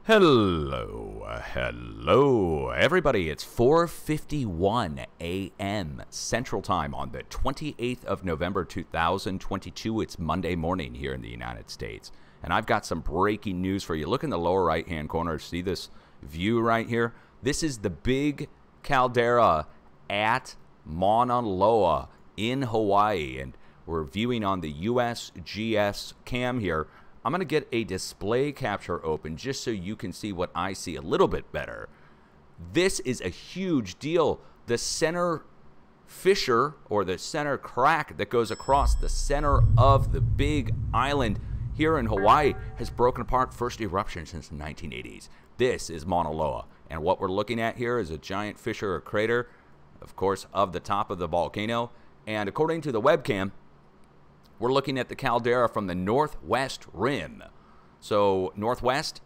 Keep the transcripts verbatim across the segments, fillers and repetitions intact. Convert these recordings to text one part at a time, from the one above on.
Hello, hello, everybody. It's four fifty-one a m Central Time on the twenty-eighth of November, two thousand twenty-two. It's Monday morning here in the United States, and I've got some breaking news for you. Look in the lower right-hand corner. See this view right here? This is the big caldera at Mauna Loa in Hawaii, and we're viewing on the U S G S cam here. I'm going to get a display capture open just so you can see what I see a little bit better. This is a huge deal. The center fissure, or the center crack that goes across the center of the big island here in Hawaii, has broken apart. First eruption since the nineteen eighties. This is Mauna Loa, and what we're looking at here is a giant fissure or crater, of course, of the top of the volcano. And according to the webcam, we're looking at the caldera from the northwest rim. So northwest,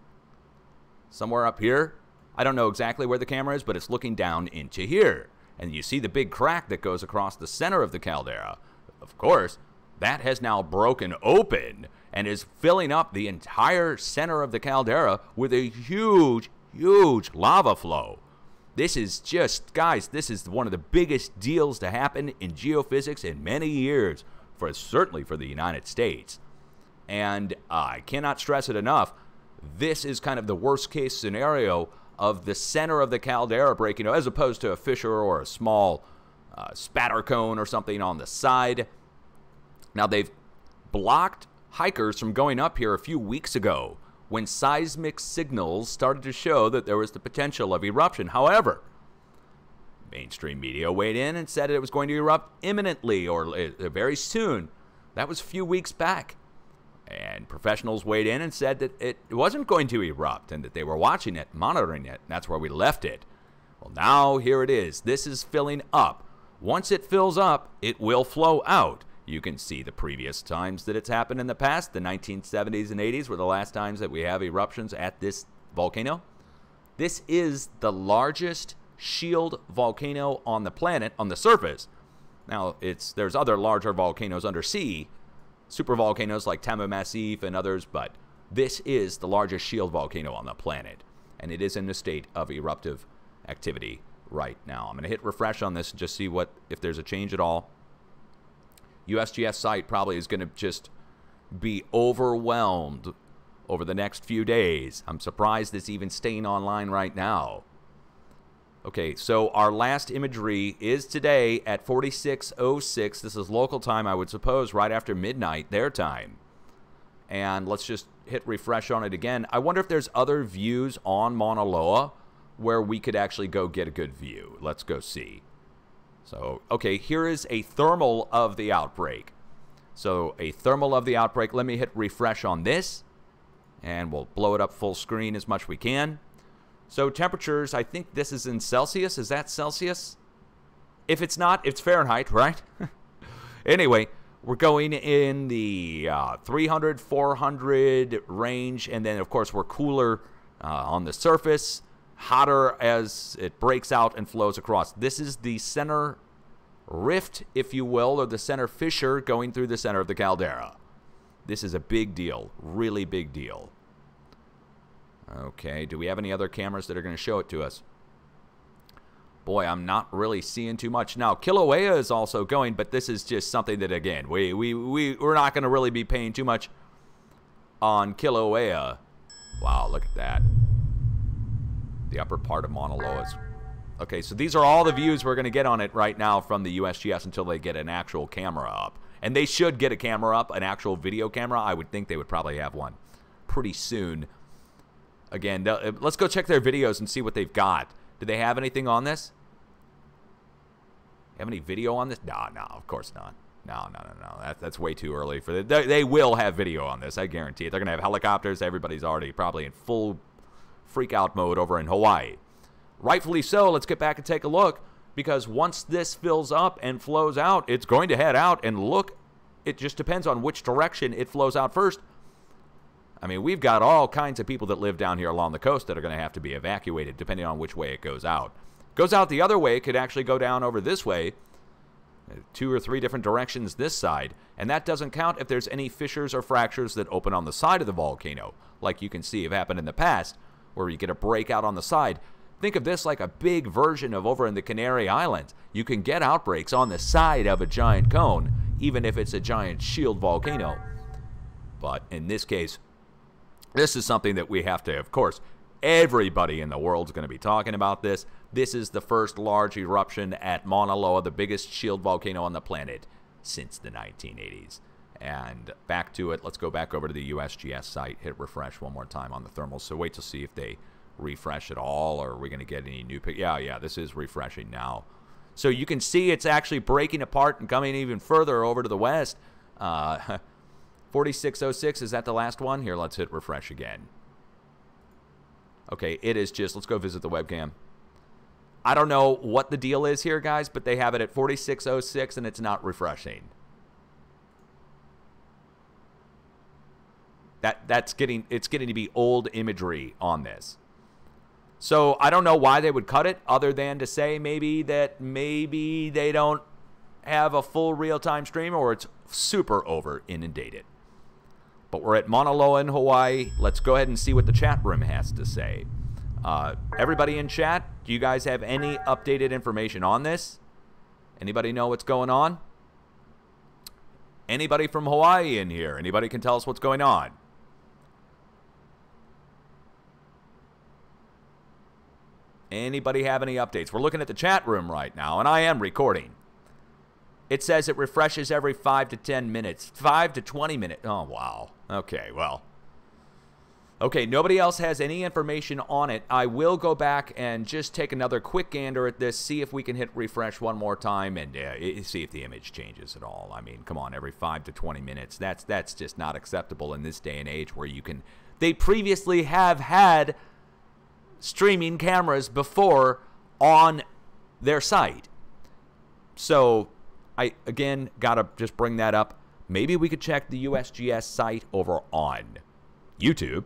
somewhere up here. I don't know exactly where the camera is, but it's looking down into here. And you see the big crack that goes across the center of the caldera. Of course, that has now broken open and is filling up the entire center of the caldera with a huge, huge lava flow. This is just, guys, this is one of the biggest deals to happen in geophysics in many years. For certainly for the United States. And uh, I cannot stress it enough, this is kind of the worst case scenario of the center of the caldera breaking, as opposed to a fissure or a small uh, spatter cone or something on the side. Now, they've blocked hikers from going up here a few weeks ago when seismic signals started to show that there was the potential of eruption. However, mainstream media weighed in and said it was going to erupt imminently or very soon. That was a few weeks back. And professionals weighed in and said that it wasn't going to erupt and that they were watching it, monitoring it. And that's where we left it. Well, now here it is. This is filling up. Once it fills up, it will flow out. You can see the previous times that it's happened in the past. The nineteen seventies and eighties were the last times that we have eruptions at this volcano. This is the largest shield volcano on the planet on the surface. Now, it's there's other larger volcanoes undersea, super volcanoes like Tamu Massif and others, but this is the largest shield volcano on the planet, and it is in a state of eruptive activity right now. I'm going to hit refresh on this and just see what if there's a change at all. U S G S site probably is going to just be overwhelmed over the next few days. I'm surprised it's even staying online right now. Okay, so our last imagery is today at forty-six oh six. This is local time, I would suppose, right after midnight, their time. And let's just hit refresh on it again. I wonder if there's other views on Mauna Loa where we could actually go get a good view. Let's go see. So, okay, here is a thermal of the outbreak. So, a thermal of the outbreak. Let me hit refresh on this, and we'll blow it up full screen as much as we can. So temperatures, I think this is in Celsius. Is that Celsius? If it's not, it's Fahrenheit, right? Anyway, we're going in the uh, three hundred, four hundred range. And then, of course, we're cooler uh, on the surface, hotter as it breaks out and flows across. This is the center rift, if you will, or the center fissure going through the center of the caldera. This is a big deal, really big deal. Okay, do we have any other cameras that are going to show it to us? Boy, I'm not really seeing too much. Now, Kilauea is also going, but this is just something that, again, we, we, we, we're not going to really be paying too much on Kilauea. Wow, look at that. The upper part of Mauna Loa is... Okay, so these are all the views we're going to get on it right now from the U S G S until they get an actual camera up. And they should get a camera up, an actual video camera. I would think they would probably have one pretty soon. Again, let's go check their videos and see what they've got. Do they have anything on this? Have any video on this? No, no, of course not. No, no, no, no. That, that's way too early for it. They, they will have video on this, I guarantee it. They're going to have helicopters. Everybody's already probably in full freak-out mode over in Hawaii. Rightfully so. Let's get back and take a look, because once this fills up and flows out, it's going to head out. And look, it just depends on which direction it flows out first. I mean, we've got all kinds of people that live down here along the coast that are going to have to be evacuated depending on which way it goes out. Goes out the other way, it could actually go down over this way. Two or three different directions this side, and that doesn't count if there's any fissures or fractures that open on the side of the volcano, like you can see have happened in the past, where you get a breakout on the side. Think of this like a big version of over in the Canary Islands. You can get outbreaks on the side of a giant cone, even if it's a giant shield volcano. But in this case, this is something that we have to, of course, everybody in the world is going to be talking about this. This is the first large eruption at Mauna Loa, the biggest shield volcano on the planet since the nineteen eighties. And back to it. Let's go back over to the U S G S site. Hit refresh one more time on the thermals. So wait to see if they refresh at all, or are we going to get any new pic? Yeah, yeah, this is refreshing now. So you can see it's actually breaking apart and coming even further over to the west. Uh, forty-six oh six, is that the last one? Here, let's hit refresh again. Okay, it is just, let's go visit the webcam. I don't know what the deal is here, guys, but they have it at forty-six oh six, and it's not refreshing. That that's getting it's getting to be old imagery on this. So I don't know why they would cut it, other than to say maybe that maybe they don't have a full real-time stream, or it's super over inundated. But we're at Mauna Loa in Hawaii. Let's go ahead and see what the chat room has to say. Uh, everybody in chat, do you guys have any updated information on this? Anybody know what's going on? Anybody from Hawaii in here? Anybody can tell us what's going on? Anybody have any updates? We're looking at the chat room right now, and I am recording. It says it refreshes every five to ten minutes. five to twenty minutes. Oh, wow. Okay, well. Okay, nobody else has any information on it. I will go back and just take another quick gander at this, see if we can hit refresh one more time, and uh, see if the image changes at all. I mean, come on, every five to twenty minutes. That's, that's just not acceptable in this day and age where you can... They previously have had streaming cameras before on their site. So, I, again, got to just bring that up. Maybe we could check the U S G S site over on YouTube.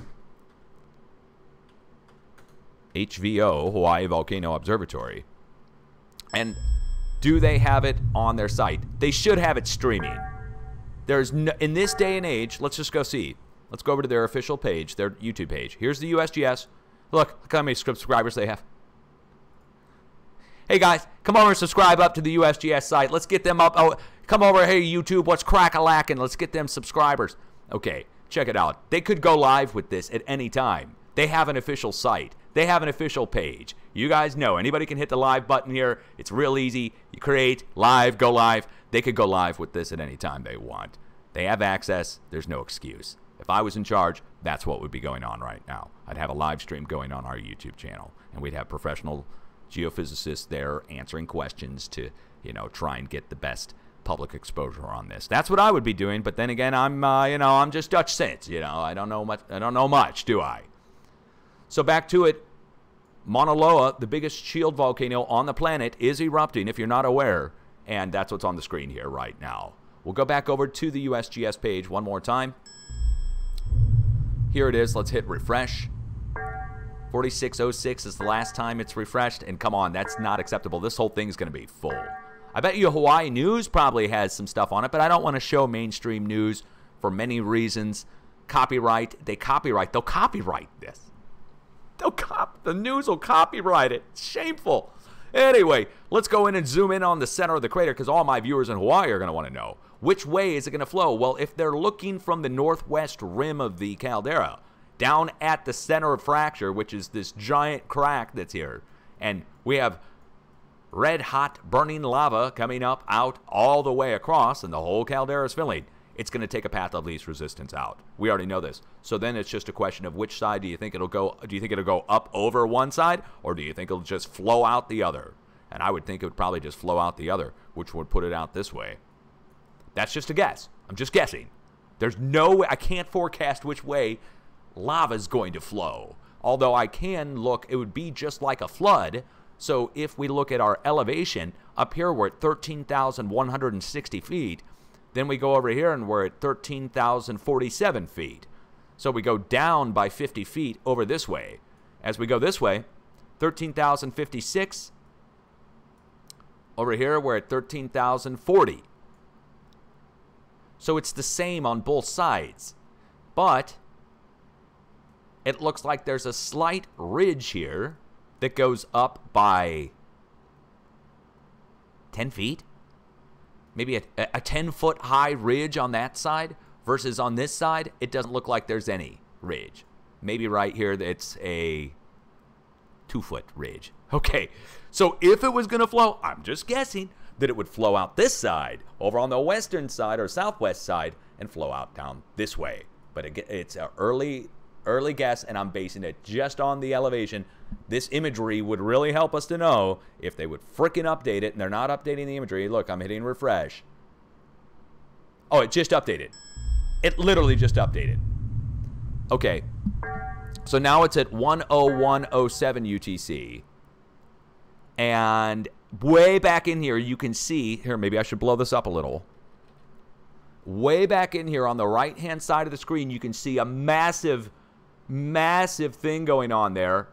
H V O, Hawaii Volcano Observatory. And do they have it on their site? They should have it streaming. There's no, in this day and age, let's just go see. Let's go over to their official page, their YouTube page. Here's the U S G S. Look, look how many subscribers they have. Hey guys, come over and subscribe up to the U S G S site. Let's get them up. Oh, come over, hey YouTube, what's crack-a-lackin'? Let's get them subscribers. Okay, check it out. They could go live with this at any time. They have an official site. They have an official page. You guys know, anybody can hit the live button here. It's real easy. You create, live, go live. They could go live with this at any time they want. They have access. There's no excuse. If I was in charge, that's what would be going on right now. I'd have a live stream going on our YouTube channel, and we'd have professional geophysicists there answering questions to, you know, try and get the best public exposure on this. That's what I would be doing, but then again, I'm, uh, you know, I'm just Dutch Sint, you know, I don't know much, I don't know much, do I? So back to it, Mauna Loa, the biggest shield volcano on the planet, is erupting, if you're not aware, and that's what's on the screen here right now. We'll go back over to the U S G S page one more time. Here it is. Let's hit refresh. forty-six oh six is the last time it's refreshed, and come on, that's not acceptable. This whole thing's going to be full. I bet you Hawaii News probably has some stuff on it, but I don't want to show mainstream news for many reasons. Copyright. They copyright. They'll copyright this. They'll cop. The news will copyright it. It's shameful. Anyway, let's go in and zoom in on the center of the crater, because all my viewers in Hawaii are going to want to know. Which way is it going to flow? Well, if they're looking from the northwest rim of the caldera, down at the center of fracture, which is this giant crack that's here, and we have red hot burning lava coming up out all the way across, and the whole caldera is filling, it's going to take a path of least resistance out. We already know this. So then it's just a question of which side do you think it'll go? Do you think it'll go up over one side, or do you think it'll just flow out the other? And I would think it would probably just flow out the other, which would put it out this way. That's just a guess. I'm just guessing. There's no way, I can't forecast which way lava's going to flow. Although I can look, it would be just like a flood. So if we look at our elevation, up here we're at thirteen thousand one hundred sixty feet. Then we go over here and we're at thirteen thousand forty-seven feet. So we go down by fifty feet over this way. As we go this way, thirteen thousand fifty-six. Over here, we're at thirteen thousand forty. So it's the same on both sides. But it looks like there's a slight ridge here that goes up by ten feet. Maybe a, a ten-foot high ridge on that side versus on this side, it doesn't look like there's any ridge. Maybe right here it's a two-foot ridge. Okay, so if it was going to flow, I'm just guessing that it would flow out this side, over on the western side or southwest side, and flow out down this way. But it's an early, early guess, and I'm basing it just on the elevation. This imagery would really help us to know if they would frickin' update it, and they're not updating the imagery. Look, I'm hitting refresh. Oh, it just updated. It literally just updated. Okay, so now it's at one oh one oh seven U T C. And way back in here, you can see, here, maybe I should blow this up a little. Way back in here on the right-hand side of the screen, you can see a massive, massive thing going on there.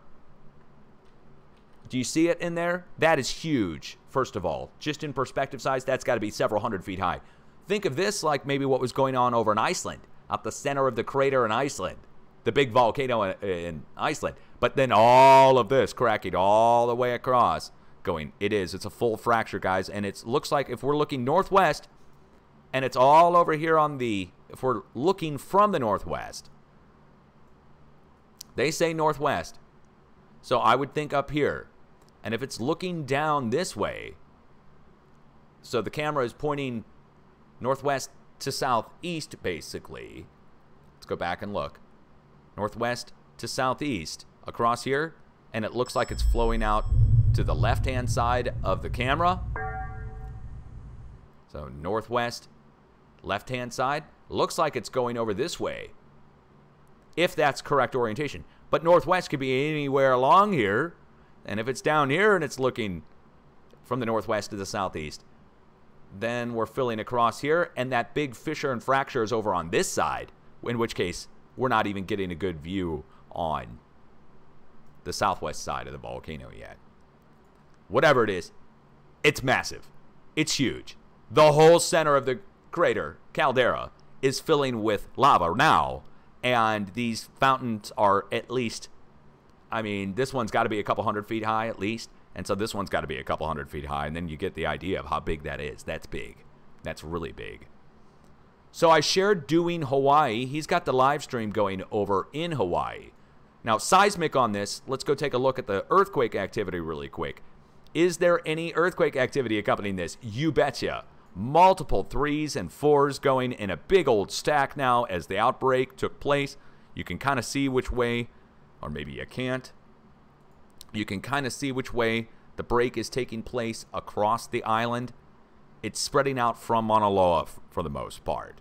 Do you see it in there? That is huge, first of all. Just in perspective size, that's got to be several hundred feet high. Think of this like maybe what was going on over in Iceland, at the center of the crater in Iceland, the big volcano in, in Iceland. But then all of this cracking all the way across, going, it is, it's a full fracture, guys. And it looks like if we're looking northwest, and it's all over here on the, if we're looking from the northwest, they say northwest. So I would think up here. And if it's looking down this way, so the camera is pointing northwest to southeast, basically. Let's go back and look. Northwest to southeast across here, and it looks like it's flowing out to the left-hand side of the camera. So northwest, left-hand side. Looks like it's going over this way, if that's correct orientation. But northwest could be anywhere along here, and if it's down here and it's looking from the northwest to the southeast, then we're filling across here, and that big fissure and fracture is over on this side, in which case we're not even getting a good view on the southwest side of the volcano yet. Whatever it is, it's massive. It's huge. The whole center of the crater, caldera, is filling with lava now, and these fountains are at least, I mean, this one's got to be a couple hundred feet high at least, and so this one's got to be a couple hundred feet high, and then you get the idea of how big that is. That's big. That's really big. So I shared Doing Hawaii. He's got the live stream going over in Hawaii. Now, seismic on this, let's go take a look at the earthquake activity really quick. Is there any earthquake activity accompanying this? You betcha. Multiple threes and fours going in a big old stack now as the outbreak took place. You can kind of see which way, or maybe you can't. You can kind of see which way the break is taking place across the island. It's spreading out from Mauna Loa for the most part.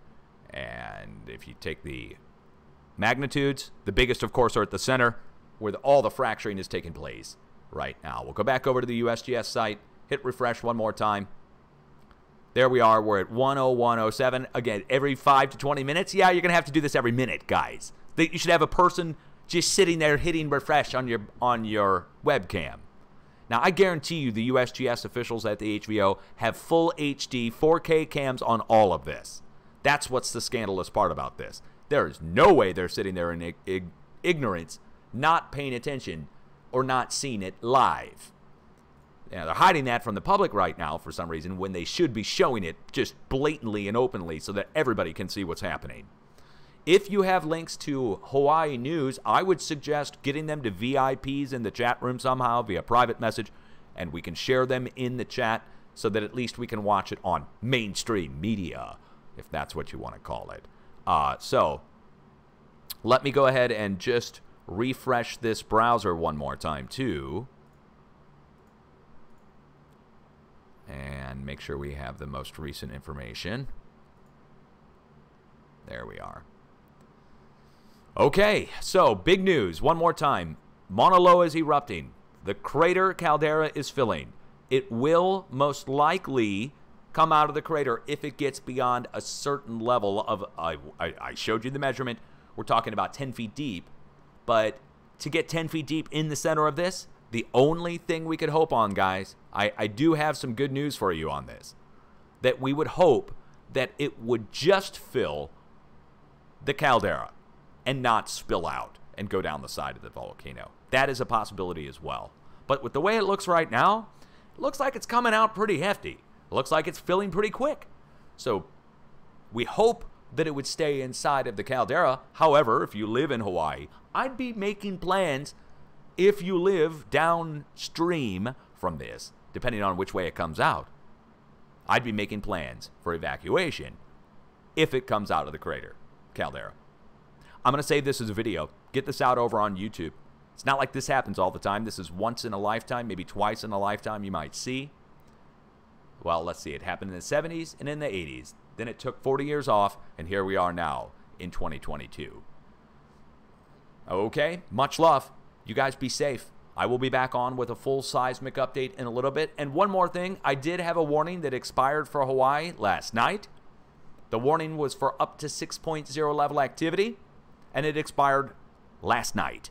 And if you take the magnitudes, the biggest, of course, are at the center, where the, all the fracturing is taking place right now. We'll go back over to the U S G S site, hit refresh one more time. There we are. We're at one oh one oh seven. Again, every five to twenty minutes. Yeah, you're going to have to do this every minute, guys. You should have a person just sitting there hitting refresh on your on your webcam. Now, I guarantee you the U S G S officials at the H V O have full H D four K cams on all of this. That's what's the scandalous part about this. There is no way they're sitting there in ig ignorance, not paying attention, or not seeing it live. Now, they're hiding that from the public right now for some reason when they should be showing it just blatantly and openly so that everybody can see what's happening. If you have links to Hawaii news, I would suggest getting them to V I Ps in the chat room somehow via private message, and we can share them in the chat so that at least we can watch it on mainstream media, if that's what you want to call it. Uh, so, let me go ahead and just refresh this browser one more time, too. And make sure we have the most recent information. There we are. Okay, so big news. One more time. Mauna Loa is erupting. The crater caldera is filling. It will most likely come out of the crater if it gets beyond a certain level of, I, I, I showed you the measurement. We're talking about ten feet deep. But to get ten feet deep in the center of this, The only thing we could hope on, guys, I, I do have some good news for you on this, that we would hope that it would just fill the caldera and not spill out and go down the side of the volcano. That is a possibility as well. But with the way it looks right now, it looks like it's coming out pretty hefty. It looks like it's filling pretty quick. So we hope that it would stay inside of the caldera. However, if you live in Hawaii, I'd be making plans if you live downstream from this, depending on which way it comes out. I'd be making plans for evacuation if it comes out of the crater caldera. I'm going to save this as a video. Get this out over on YouTube. It's not like this happens all the time. This is once in a lifetime, maybe twice in a lifetime you might see. Well, let's see. It happened in the seventies and in the eighties. Then it took forty years off, and here we are now in twenty twenty-two. Okay, much love. You guys be safe. I will be back on with a full seismic update in a little bit. And one more thing, I did have a warning that expired for Hawaii last night. The warning was for up to six point oh level activity, and it expired last night.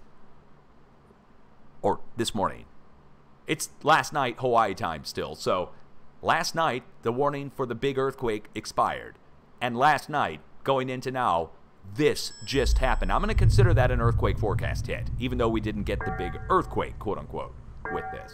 Or this morning. It's last night Hawaii time still. So last night, the warning for the big earthquake expired. And last night, going into now, this just happened. I'm going to consider that an earthquake forecast hit, even though we didn't get the big earthquake, quote unquote, with this.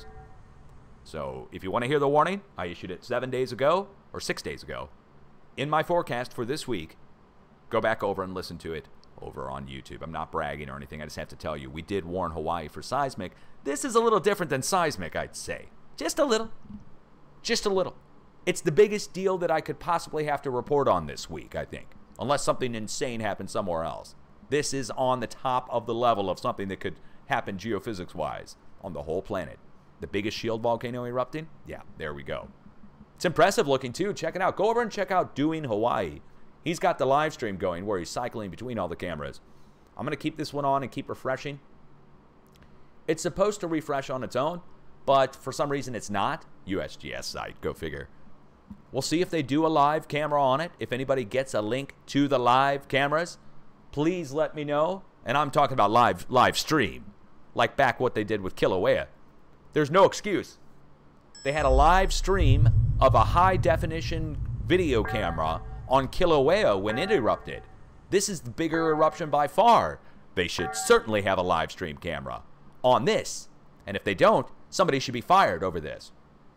So if you want to hear the warning, I issued it seven days ago, or six days ago, in my forecast for this week. Go back over and listen to it over on YouTube. I'm not bragging or anything. I just have to tell you, we did warn Hawaii for seismic. This is a little different than seismic, I'd say. Just a little. Just a little. It's the biggest deal that I could possibly have to report on this week, I think. Unless something insane happens somewhere else. This is on the top of the level of something that could happen geophysics-wise on the whole planet. The biggest shield volcano erupting? Yeah, there we go. It's impressive looking, too. Check it out. Go over and check out Doing Hawaii. He's got the live stream going where he's cycling between all the cameras. I'm going to keep this one on and keep refreshing. It's supposed to refresh on its own, but for some reason it's not. U S G S site, go figure. We'll see if they do a live camera on it. If anybody gets a link to the live cameras, please let me know. And I'm talking about live live stream, like back what they did with Kilauea. There's no excuse. They had a live stream of a high-definition video camera on Kilauea when it erupted. This is the bigger eruption by far. They should certainly have a live stream camera on this. And if they don't, somebody should be fired over this.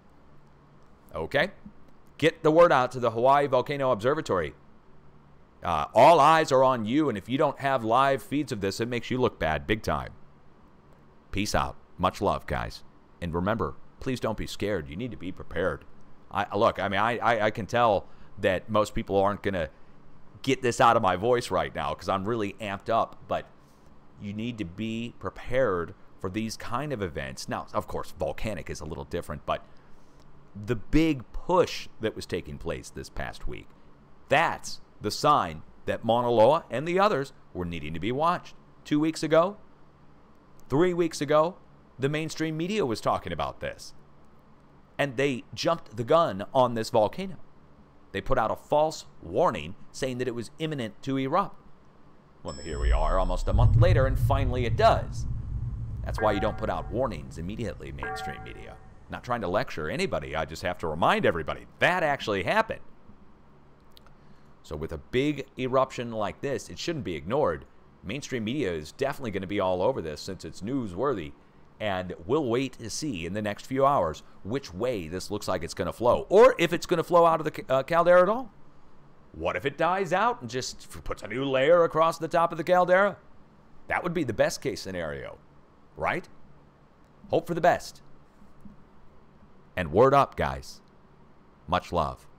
Okay? Get the word out to the Hawaii Volcano Observatory. Uh, all eyes are on you, and if you don't have live feeds of this, it makes you look bad big time. Peace out. Much love, guys. And remember, please don't be scared. You need to be prepared. I, look, I mean, I, I, I can tell that most people aren't going to get this out of my voice right now because I'm really amped up, but you need to be prepared for these kind of events. Now, of course, volcanic is a little different, but the big push that was taking place this past week, that's the sign that Mauna Loa and the others were needing to be watched. Two weeks ago, three weeks ago, the mainstream media was talking about this. And they jumped the gun on this volcano. They put out a false warning saying that it was imminent to erupt. Well, here we are almost a month later, and finally it does. That's why you don't put out warnings immediately, mainstream media. Not trying to lecture anybody, I just have to remind everybody that actually happened. So with a big eruption like this, it shouldn't be ignored. Mainstream media is definitely going to be all over this since it's newsworthy. And we'll wait to see in the next few hours which way this looks like it's going to flow. Or if it's going to flow out of the uh, caldera at all. What if it dies out and just puts a new layer across the top of the caldera? That would be the best case scenario, right? Hope for the best. And word up, guys. Much love.